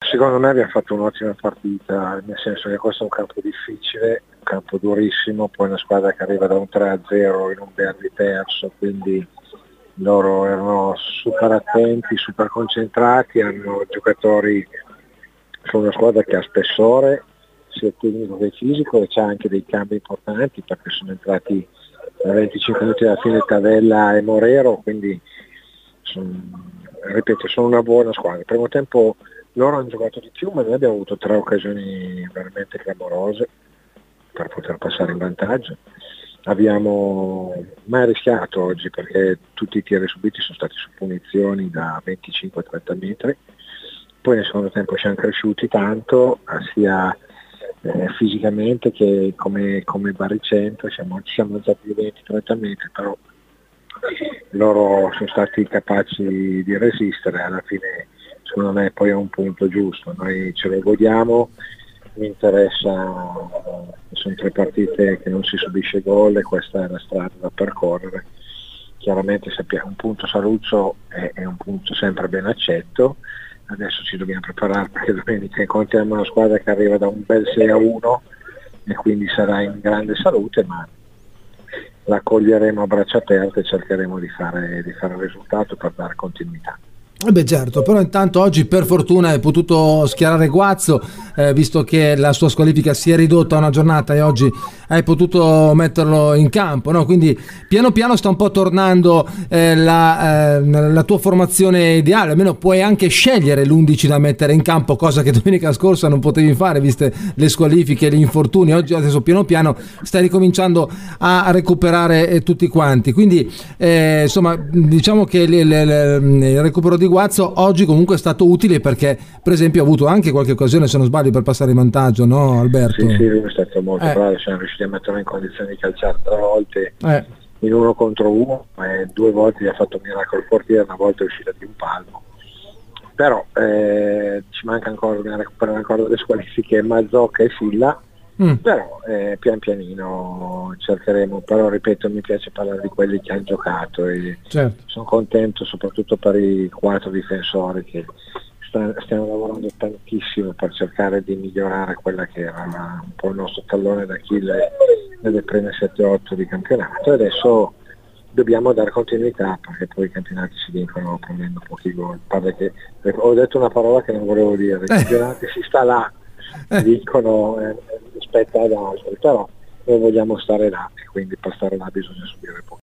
Secondo me abbiamo fatto un'ottima partita, nel senso che questo è un campo difficile, un campo durissimo, poi una squadra che arriva da un 3-0 in un derby perso, quindi loro erano super attenti, super concentrati, hanno giocatori, sono una squadra che ha spessore sia tecnico che fisico e c'ha anche dei cambi importanti perché sono entrati a 25 minuti alla fine Tavella e Morero, quindi ripeto, sono una buona squadra. Il primo tempo loro hanno giocato di più, ma noi abbiamo avuto 3 occasioni veramente clamorose per poter passare in vantaggio. Abbiamo mai rischiato oggi perché tutti i tiri subiti sono stati su punizioni da 25-30 metri, poi nel secondo tempo siamo cresciuti tanto sia fisicamente che come baricentro, ci siamo alzati di 20-30 metri, però loro sono stati capaci di resistere, alla fine secondo me poi è un punto giusto, noi ce lo godiamo, mi interessa, sono 3 partite che non si subisce gol e questa è la strada da percorrere. Chiaramente sappiamo un punto Saluzzo è un punto sempre ben accetto, adesso ci dobbiamo preparare perché domenica incontriamo una squadra che arriva da un bel 6-1 e quindi sarà in grande salute, ma la accoglieremo a braccia aperte e cercheremo di fare il risultato per dare continuità. Beh certo, però intanto oggi per fortuna hai potuto schierare Guazzo, visto che la sua squalifica si è ridotta a una giornata e oggi hai potuto metterlo in campo, no? Quindi piano piano sta un po' tornando la tua formazione ideale, almeno puoi anche scegliere l'11 da mettere in campo, cosa che domenica scorsa non potevi fare viste le squalifiche e gli infortuni. Oggi adesso piano piano stai ricominciando a recuperare tutti quanti, quindi insomma diciamo che il recupero di Guazzo oggi comunque è stato utile perché per esempio ha avuto anche qualche occasione, se non sbaglio, per passare in vantaggio, no Alberto? Sì, lui è stato molto bravo, siamo riusciti a metterlo in condizioni di calciare 3 volte in 1 contro 1 e 2 volte gli ha fatto un miracolo il portiere, una volta è uscita di un palmo, però ci manca ancora, dobbiamo recuperare ancora delle squalifiche Mazzocca e Silla, però pian pianino cercheremo, però ripeto mi piace parlare di quelli che hanno giocato e certo. Sono contento soprattutto per i 4 difensori che stiamo lavorando tantissimo per cercare di migliorare quella che era un po' il nostro tallone d'Achille nelle prime 7-8 di campionato e adesso dobbiamo dare continuità perché poi i campionati si vincono prendendo pochi gol. Pare che ho detto una parola che non volevo dire, i campionati si sta là, vincono rispetto ad altri, però noi vogliamo stare là e quindi per stare là bisogna subire poco.